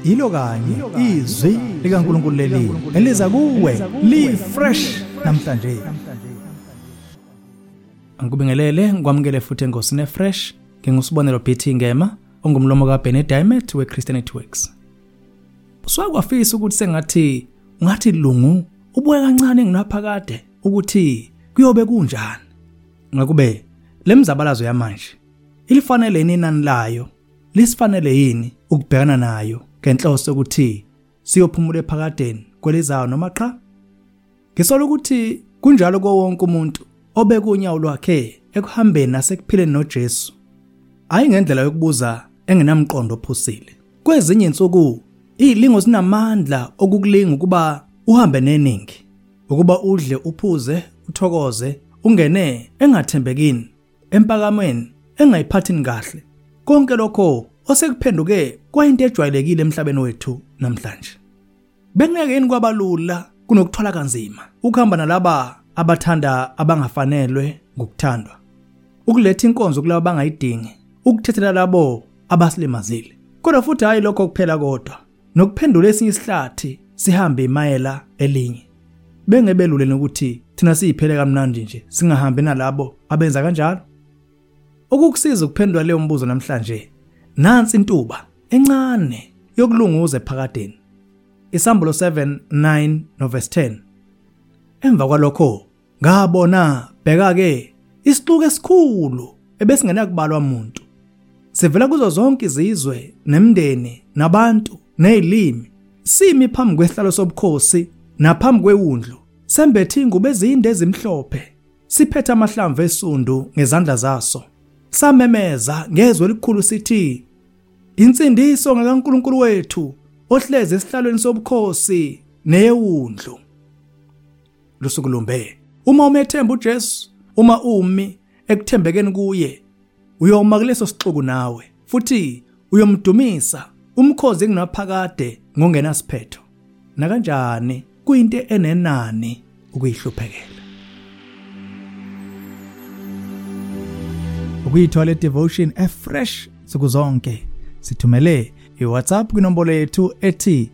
Ilo kanye izwi likaNkulunkulu leli eliza kuwe li fresh namhlanje. Angikubingelele ngikwamukele futhi enkosini fresh ngingusibonelo BT Ngema ongumlomo kaBenny Diamond weChristianity Works. Swakwafisa ukuthi sengathi ngathi lungu ubuye kancane nginaphakade ukuthi kuyobe kunjani. Ngakube lemzabalazo yamanje ilifanele inani layo lisifanele yini ukubhekana nayo ngenhloso ukuthi siyophumula ephakadeni kwelizayo noma cha. Ngisola ukuthi kunjalo wonke umuntu obekunyawo lwakhe ekuhambeni nasekuphileni noJesu. Ayi ngendlela yokubuza engenamqondo ophusile. Kwezinye insuku izilingo zinamandla okukulinga ukuba uhambe neningi, ukuba udle uphuze uthokoze ungene engathembekini empakameni engayiphathini kahle. Konke lokho osekuphenduke kwayinto ejwayelekile emhlabeni wethu namhlanje. Bekungeke yini kwabalula kunokuthola kanzima ukuhamba nalaba abathanda abangafanelwe ngokuthandwa, ukuletha inkonzo kulabo abangayidingi, ukuthethela labo abasilimazile. Kodwa futhi hayi lokho kuphela kodwa nokuphendula esinye isihlathi sihambe imayela elinye. Bengebelule ukuthi thina siyiphele kamnandi nje singahambi nalabo abenza kanjalo. Ukukusiza ukuphendula leyo mbuzo namhlanje nansi intuba encane yokulunguza ephakadeni. Isambulo 7:9 no verse 10. Emva kwalokho ngabona bheka ke isixuku esikhulu ebesingena kubalwa umuntu. Sivela kuzo zonke izizwe nemndeni nabantu nezilimi. Simi phambi kwehlalo sobukhosi naphambi kwewundlu. Sembethe ingubo ezinde ezimhlophe. Siphethe amahlamvu esundu ngezandla zaso. Samemeza ngezwi elikhulu sithi, insindiso ngakaNkulunkulu wethu ohlezi esihlalweni sobukhosi neyewundlu. Lusuku lumbe uma umethemba uJesu, uma umi ekuthembekeni kuye, uyoma kuleso sixuku nawe futhi uyomdumisa umkhozi enginaphakade ngongenasiphetho. Na kanjani kuyinto enenani ukuyihluphekela. Ukuyithola devotion fresh sikuzonke sithumele iWhatsApp kwinombolo yethu ethi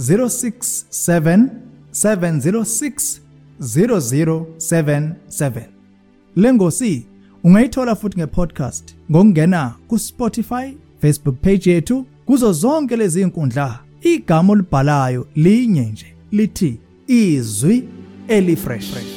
0677060077. Lengosi ungayithola futhi ngepodcast ngokungena kuSpotify, Facebook page yethu, kuzo zonke lezi inkundla. Igama olibhalayo linye nje lithi izwi elifresh.